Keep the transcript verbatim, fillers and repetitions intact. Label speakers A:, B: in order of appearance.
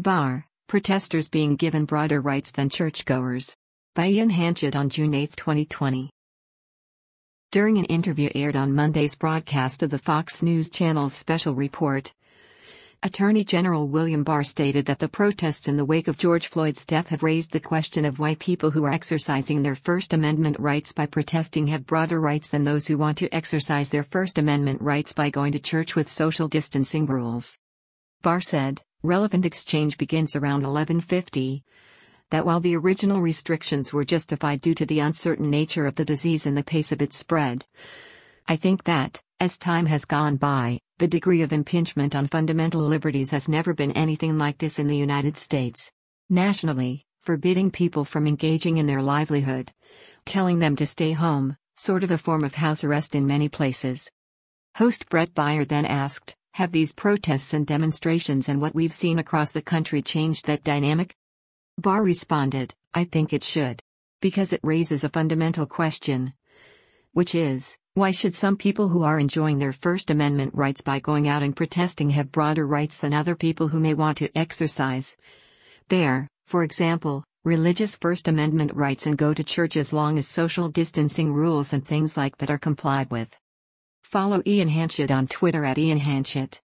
A: Barr, protesters being given broader rights than churchgoers. By Ian Hanchett on June eighth, twenty twenty. During an interview aired on Monday's broadcast of the Fox News Channel's special report, Attorney General William Barr stated that the protests in the wake of George Floyd's death have raised the question of why people who are exercising their First Amendment rights by protesting have broader rights than those who want to exercise their First Amendment rights by going to church with social distancing rules. Barr said, relevant exchange begins around eleven fifty, that while the original restrictions were justified due to the uncertain nature of the disease and the pace of its spread, I think that, as time has gone by, the degree of impingement on fundamental liberties has never been anything like this in the United States. Nationally, forbidding people from engaging in their livelihood, telling them to stay home, sort of a form of house arrest in many places. Host Brett Baier then asked, have these protests and demonstrations and what we've seen across the country changed that dynamic? Barr responded, I think it should. Because it raises a fundamental question. Which is, why should some people who are enjoying their First Amendment rights by going out and protesting have broader rights than other people who may want to exercise their, for example, religious First Amendment rights and go to church as long as social distancing rules and things like that are complied with? Follow Ian Hanchett on Twitter at Ian Hanchett.